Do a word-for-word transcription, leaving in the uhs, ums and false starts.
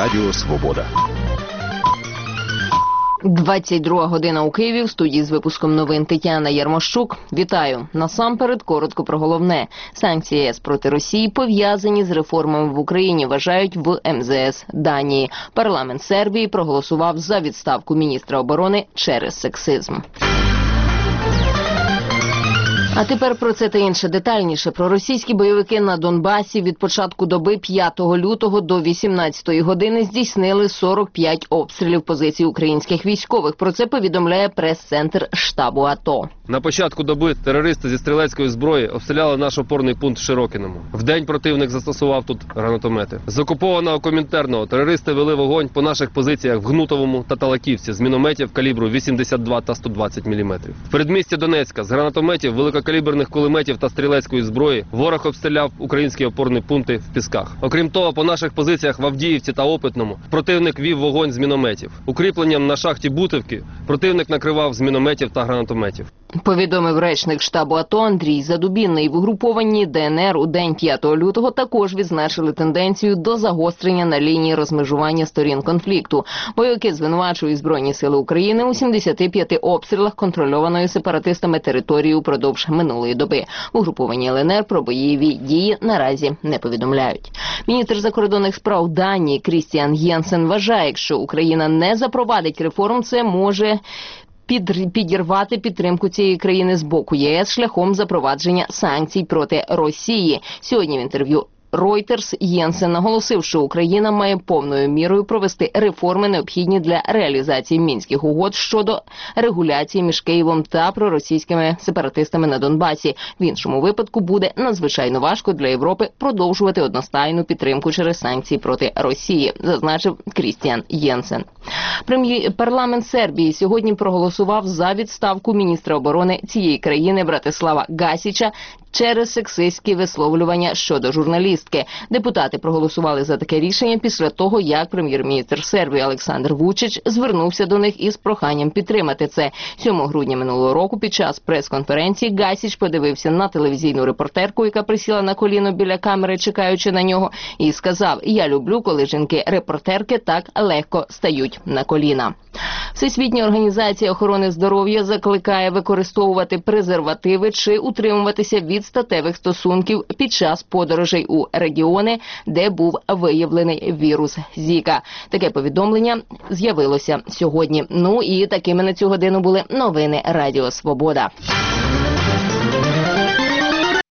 Радіо Свобода. двадцять друга година у Києві, в студії з випуском новин Тетяна Ярмощук. Вітаю. Насамперед, коротко про головне. Санкції ЄС проти Росії пов'язані з реформами в Україні, вважають в ем зе ес Данії. Парламент Сербії проголосував за відставку міністра оборони через сексизм. А тепер про це та інше детальніше. Проросійські бойовики на Донбасі від початку доби п'ятого лютого до вісімнадцятої години здійснили сорок п'ять обстрілів позицій українських військових. Про це повідомляє прес-центр штабу АТО. На початку доби терористи зі стрілецької зброї обстріляли наш опорний пункт в Широкиному. Вдень противник застосував тут гранатомети. З окупованого Комінтерного терористи вели вогонь по наших позиціях в Гнутовому та Талаківці з мінометів калібру вісімдесят два та сто двадцять міліметрів. В передмісті Донецька з гранатометів, великокаліберних кулеметів та стрілецької зброї ворог обстріляв українські опорні пункти в Пісках. Окрім того, по наших позиціях в Авдіївці та Опитному противник вів вогонь з мінометів. Укріпленням на шахті Бутівки противник накривав з мінометів та гранатометів. Повідомив речник штабу АТО Андрій Задубінний. В угрупованні Де ен ер у день п'ятого лютого також відзначили тенденцію до загострення на лінії розмежування сторін конфлікту. Бойовики звинувачують Збройні сили України у сімдесяти п'яти обстрілах контрольованої сепаратистами території упродовж минулої доби. В угрупованні ел ен ер про бойові дії наразі не повідомляють. Міністр закордонних справ Данії Крістіан Єнсен вважає, якщо Україна не запровадить реформ, це може підірвати підтримку цієї країни з боку ЄС шляхом запровадження санкцій проти Росії. Сьогодні в інтерв'ю Reuters Єнсен наголосив, що Україна має повною мірою провести реформи, необхідні для реалізації Мінських угод щодо регуляції між Києвом та проросійськими сепаратистами на Донбасі. В іншому випадку буде надзвичайно важко для Європи продовжувати одностайну підтримку через санкції проти Росії, зазначив Крістіан Єнсен. Парламент Сербії сьогодні проголосував за відставку міністра оборони цієї країни Братислава Гасіча через сексистські висловлювання щодо журналістки. Депутати проголосували за таке рішення після того, як прем'єр-міністр Сербії Олександр Вучич звернувся до них із проханням підтримати це. сьомого грудня минулого року під час прес-конференції Гасіч подивився на телевізійну репортерку, яка присіла на коліно біля камери, чекаючи на нього, і сказав: «Я люблю, коли жінки-репортерки так легко стають на коліна». Всесвітня організація охорони здоров'я закликає використовувати презервативи чи утримуватися від статевих стосунків під час подорожей у регіони, де був виявлений вірус Зіка. Таке повідомлення з'явилося сьогодні. Ну і такими на цю годину були новини Радіо Свобода.